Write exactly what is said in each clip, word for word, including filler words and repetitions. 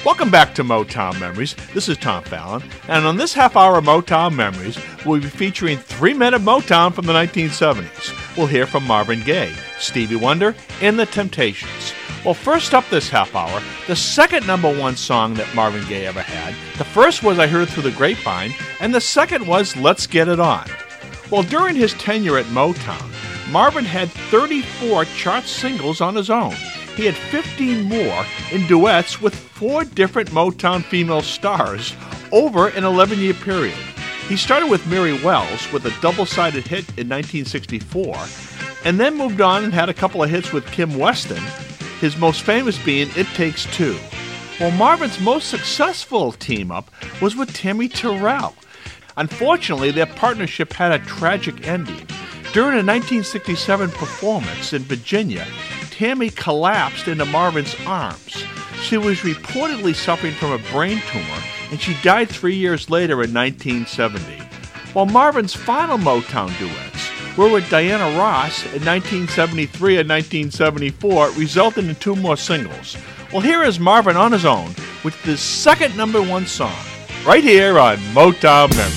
Welcome back to Motown Memories. This is Tom Fallon, and on this half hour of Motown Memories, we'll be featuring three men of Motown from the nineteen seventies. We'll hear from Marvin Gaye, Stevie Wonder, and The Temptations. Well, first up this half hour, the second number one song that Marvin Gaye ever had. The first was I Heard Through the Grapevine, and the second was Let's Get It On. Well, during his tenure at Motown, Marvin had thirty-four chart singles on his own. He had fifteen more in duets with four different Motown female stars over an eleven-year period. He started with Mary Wells with a double-sided hit in nineteen sixty-four, and then moved on and had a couple of hits with Kim Weston, his most famous being It Takes Two. Well, Marvin's most successful team-up was with Tammy Terrell. Unfortunately, their partnership had a tragic ending. During a nineteen sixty-seven performance in Virginia, Tammy collapsed into Marvin's arms. She was reportedly suffering from a brain tumor, and she died three years later in nineteen seventy. While Marvin's final Motown duets were with Diana Ross in nineteen seventy-three and nineteen seventy-four, resulting in two more singles. Well, here is Marvin on his own with his second number one song, right here on Motown Memories.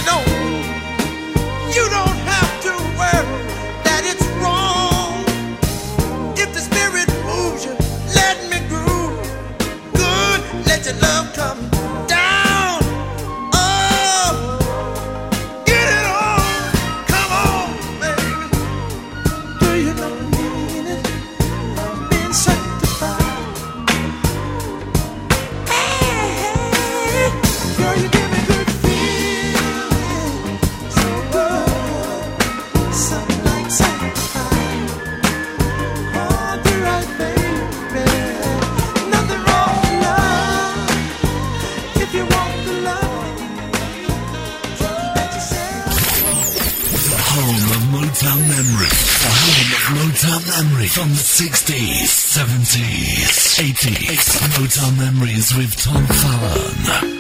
From the sixties, seventies, eighties, Motown Memories with Tom Fallon.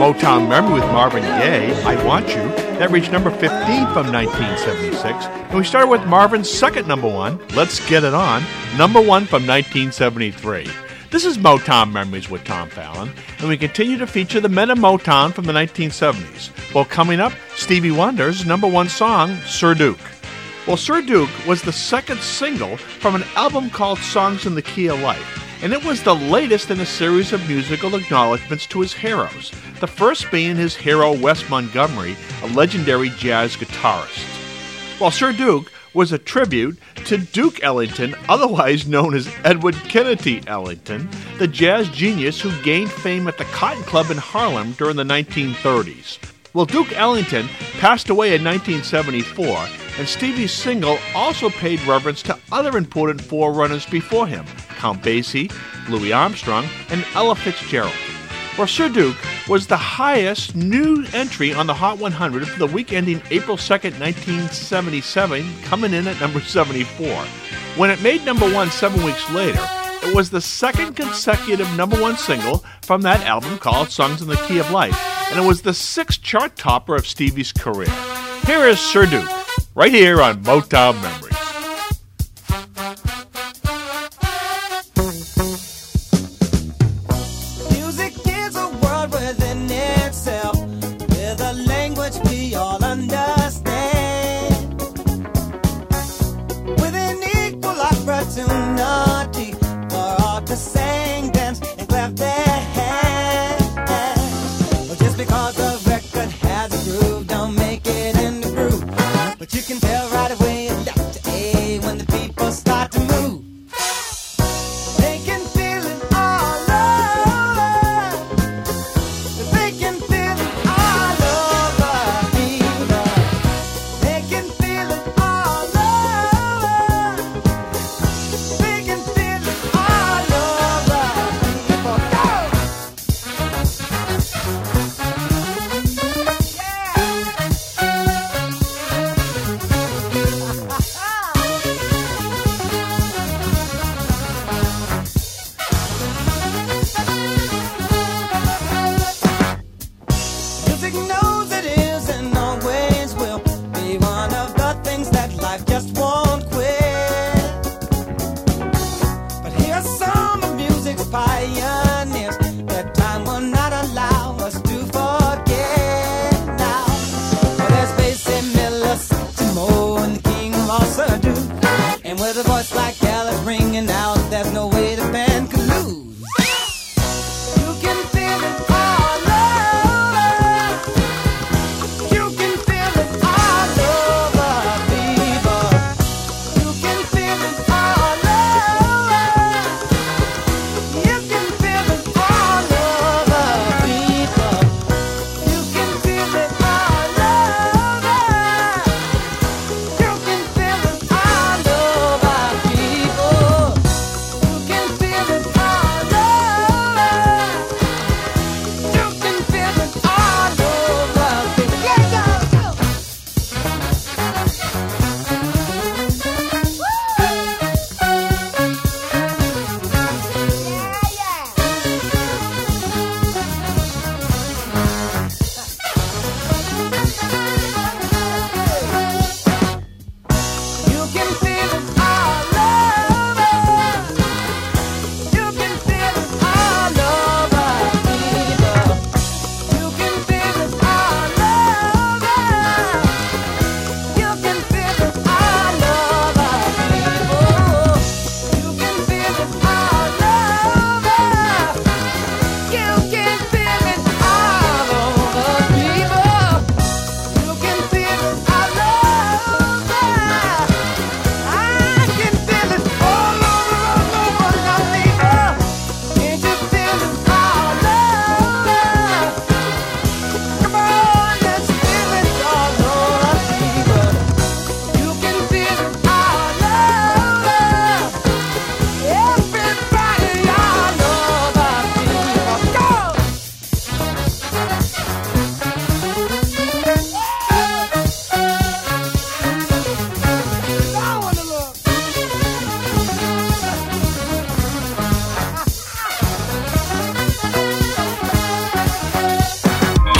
Motown Memory with Marvin Gaye, I Want You. That reached number fifteen from nineteen seventy-six. And we started with Marvin's second number one, Let's Get It On, number one from nineteen seventy-three. This is Motown Memories with Tom Fallon, and we continue to feature the men of Motown from the nineteen seventies. Well, coming up, Stevie Wonder's number one song, Sir Duke. Well, Sir Duke was the second single from an album called Songs in the Key of Life, and it was the latest in a series of musical acknowledgments to his heroes, the first being his hero Wes Montgomery, a legendary jazz guitarist. While Sir Duke was a tribute to Duke Ellington, otherwise known as Edward Kennedy Ellington, the jazz genius who gained fame at the Cotton Club in Harlem during the nineteen thirties. Well, Duke Ellington passed away in nineteen seventy-four, and Stevie's single also paid reverence to other important forerunners before him, Count Basie, Louis Armstrong, and Ella Fitzgerald. Well, Sir Duke was the highest new entry on the Hot one hundred for the week ending April second, nineteen seventy-seven, coming in at number seventy-four. When it made number one seven weeks later, it was the second consecutive number one single from that album called Songs in the Key of Life, and it was the sixth chart topper of Stevie's career. Here is Sir Duke, right here on Motown Memories.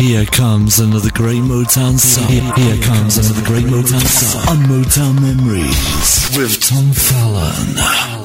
Here comes another great Motown song. Here comes another great Motown song on Motown Memories with Tom Fallon.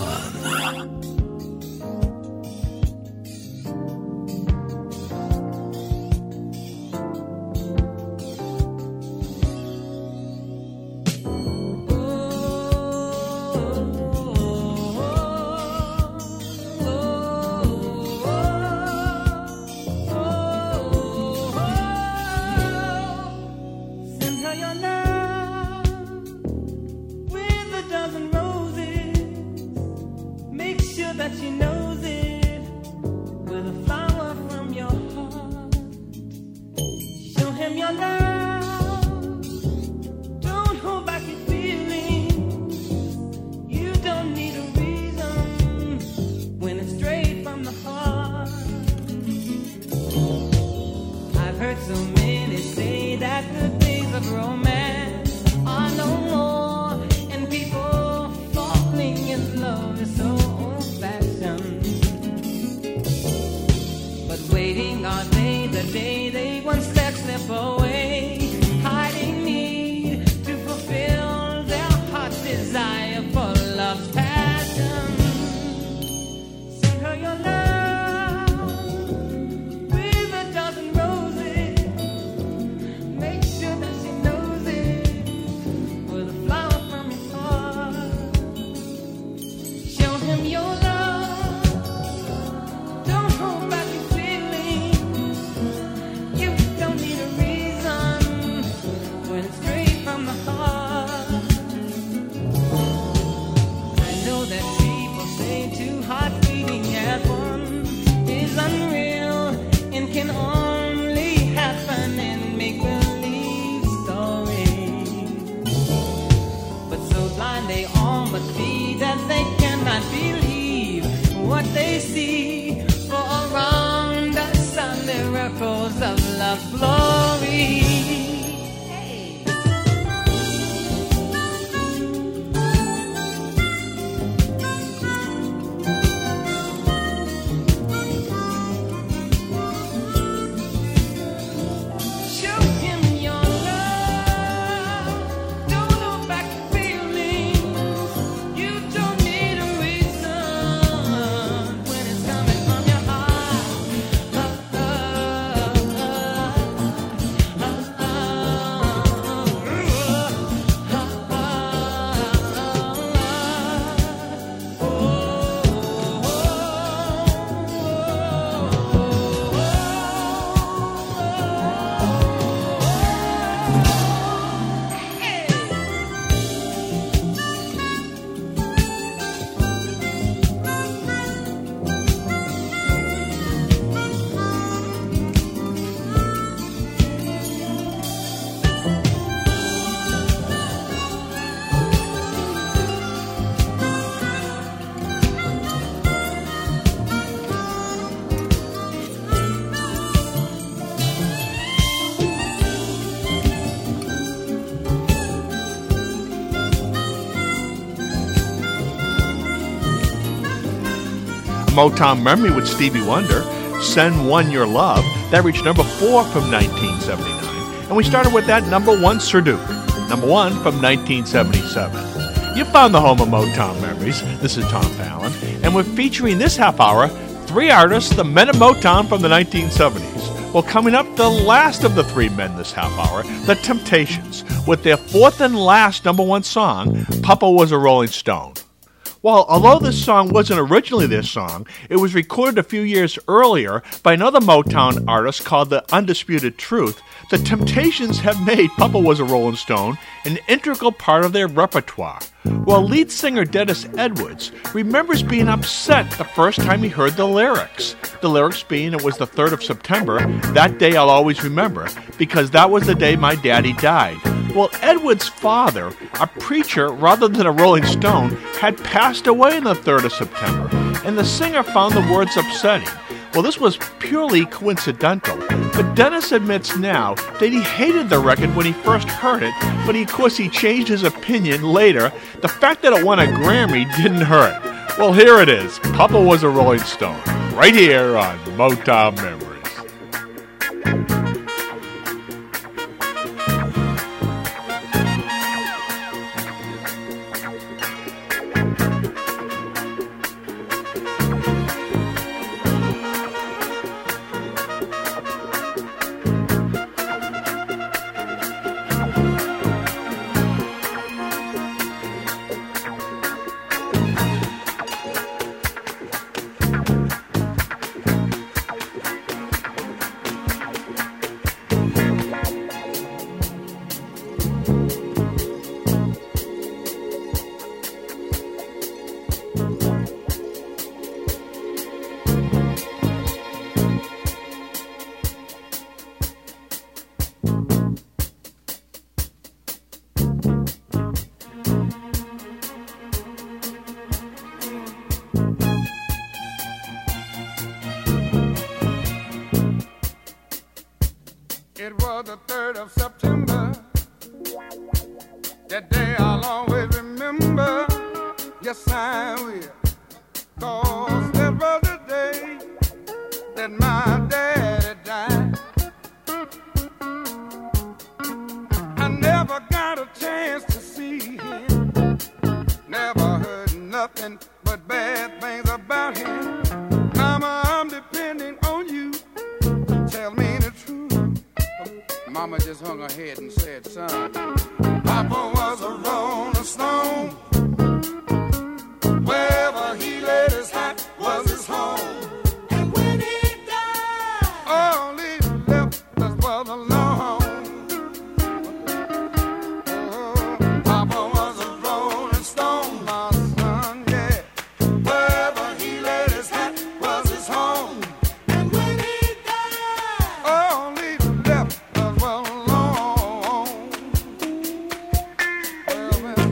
Motown Memory with Stevie Wonder, Send One Your Love. That reached number four from nineteen seventy-nine. And we started with that number one, Sir Duke, number one from nineteen seventy-seven. You found the home of Motown Memories. This is Tom Fallon. And we're featuring this half hour three artists, the men of Motown from the nineteen seventies. Well, coming up, the last of the three men this half hour, The Temptations, with their fourth and last number one song, Papa Was a Rolling Stone. Well, although this song wasn't originally their song, it was recorded a few years earlier by another Motown artist called The Undisputed Truth. The Temptations have made Papa Was a Rolling Stone an integral part of their repertoire. Well, lead singer Dennis Edwards remembers being upset the first time he heard the lyrics. The lyrics being, it was the third of September, that day I'll always remember, because that was the day my daddy died. Well, Edwards' father, a preacher rather than a Rolling Stone, had passed away on the third of September, and the singer found the words upsetting. Well, this was purely coincidental, but Dennis admits now that he hated the record when he first heard it, but he, of course he changed his opinion later. The fact that it won a Grammy didn't hurt. Well, here it is. Papa Was a Rolling Stone, right here on Motown Memories. It was the third of September. That day I'll always remember. Yes, I will. 'Cause that was the day that my daddy died. I never got a chance to see him. Never heard nothing but bad things about him. Mama, I'm depending on you. Tell me the truth. Mama just hung her head and said, son, Papa was a rolling stone. Wherever he laid his hat was his home. And when he died, all he left us was alone. Oh, Papa was a rolling stone, my son, yeah. Wherever he laid his hat was his home. And when he died, all he left us was alone. Well, well.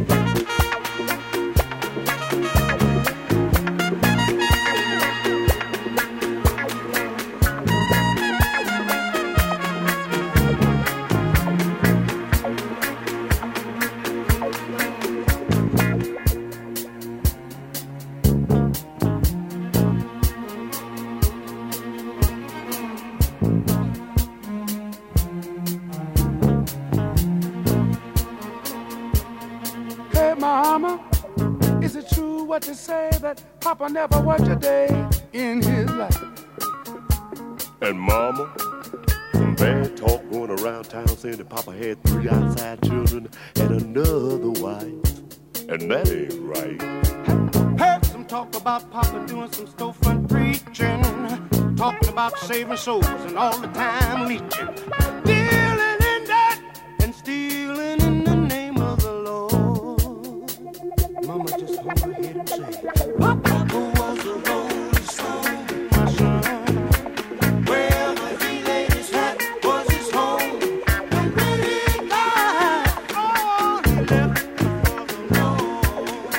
Hey, Mama, is it true what they say that Papa never worked a day in his life? And Mama, some bad talk going around town saying that Papa had three outside children and another wife. And that ain't right. Heard some talk about Papa doing some storefront preaching, talking about saving souls and all the time leeching, dealing in that and stealing in the name of the Lord. Mama just hung her head and said, Papa was a rolling stone, my son. Wherever he laid his hat was his home. And when he died, all he left was alone.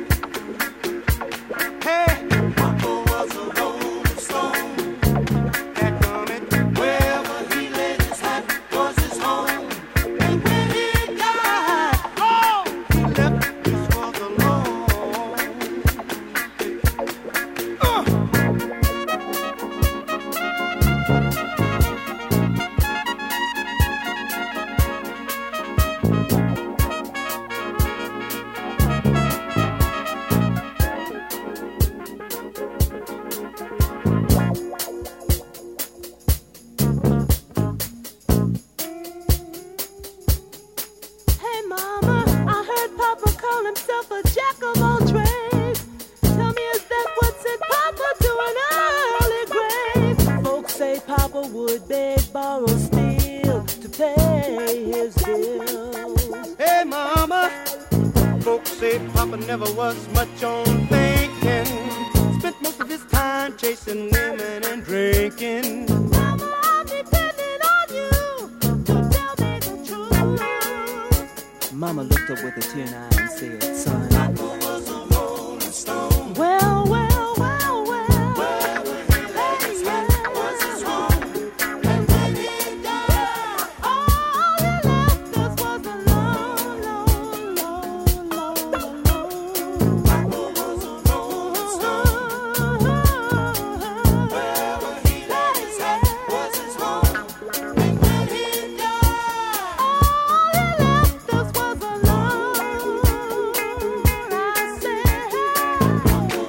Hey, Papa was a rolling stone. That coming. Wherever he laid his hat was his home. And when he died, all he left us was alone. Uh. Hey Mama, I heard Papa call himself a jack of all trades. Tell me, is that what sent Papa to an early grave? Folks say Papa would beg, borrow, steal to pay his bills. Hey, Mama, folks say Papa never was much on thinking. Spent most of his time chasing women and drinking. Mama, I'm depending on you to tell me the truth. Mama looked up with a tear in her eye and said, son, Well, well, well, well. Wherever he laid his hat was his home. And when he died, all he left us was alone, alone, alone, alone. Papa was a rolling stone. Wherever he laid his hat was his home. And when he died, all he left us was alone. I said, yes, he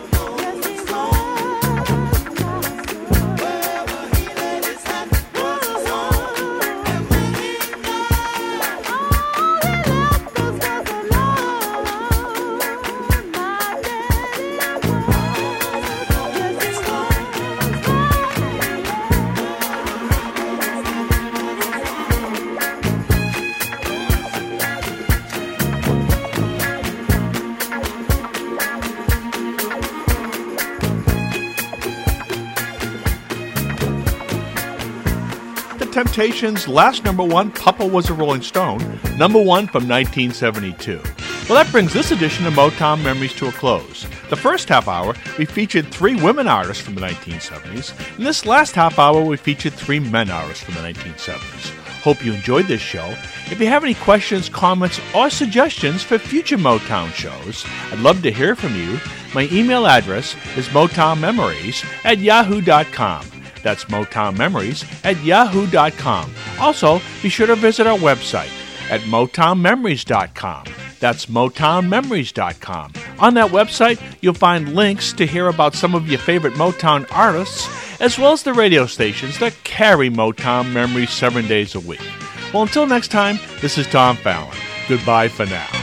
was. Wherever he laid his hat was his home. And when he died, All he left us was alone. My daddy was. Yes, he was. The Temptations' last number one, Papa Was a Rolling Stone, number one from nineteen seventy-two. Well, that brings this edition of Motown Memories to a close. The first half hour, we featured three women artists from the nineteen seventies. In this last half hour, we featured three men artists from the nineteen seventies. Hope you enjoyed this show. If you have any questions, comments, or suggestions for future Motown shows, I'd love to hear from you. My email address is motownmemories at yahoo dot com. That's motownmemories at yahoo dot com. Also, be sure to visit our website at motown memories dot com. That's motown memories dot com. On that website, you'll find links to hear about some of your favorite Motown artists, as well as the radio stations that carry Motown memories seven days a week. Well, until next time, this is Tom Fallon. Goodbye for now.